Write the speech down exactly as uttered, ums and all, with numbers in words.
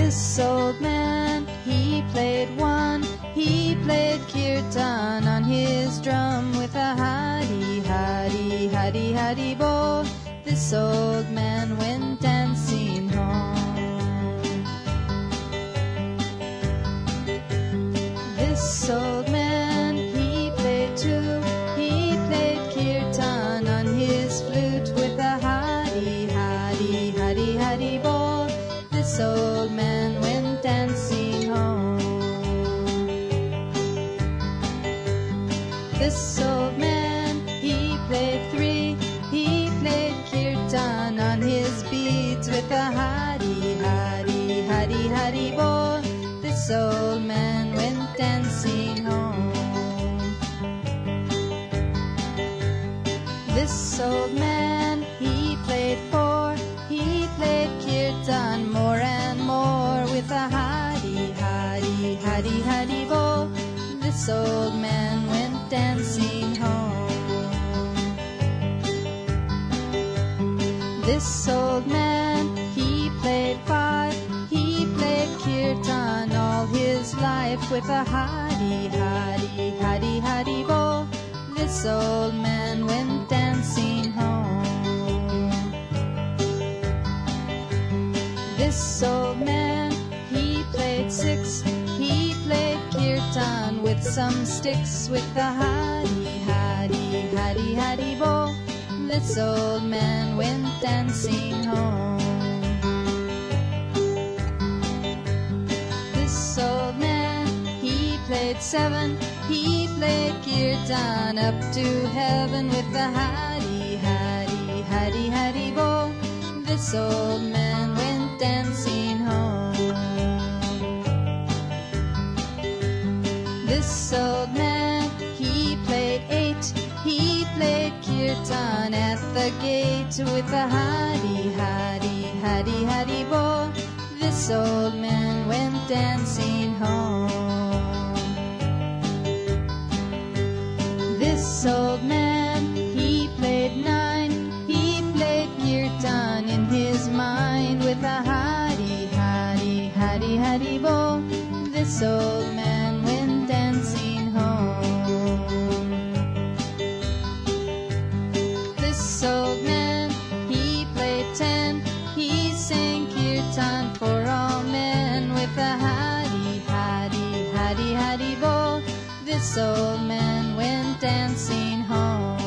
This old man, he played one, he played kirtan on his drum with a hadi, hadi, hadi, hadi bo. This old man went dancing home. This old man, he played too, he played kirtan on his flute with a hadi, hadi, hadi, hadi bo. This old man went dancing home. This old man, he played three, he played kirtan on his beads with a hadi, hadi, hadi, hadi bo. This old man went dancing home. This old man, he played four, he played kirtan more and more with a hadi, hadi, hadi, hadi bo. This old man went dancing home. This old man, he played five, he played kirtan all his life with a hadi, hadi, hadi, hadi bo. This old man went dancing home. This old man, he played six, he played kirtan with some sticks with a hadi, hadi, hadi, hadi bo. This old man went dancing home. This old man, he played seven, he played kirtan up to heaven with a hadi, hadi, hadi, hadi bo. This old man went dancing home. This old man, he played eight, he played kirtan at the gate with a hadi, hadi, hadi, hadi bo. This old man went dancing home. This old man, he played nine, he played kirtan in his mind with a hadi, hadi, hadi, hadi bo. This old man went dancing home. This old man, he played ten, he sang kirtan for all men with a hadi, hadi, hadi, hadi bo. This old man went dancing home.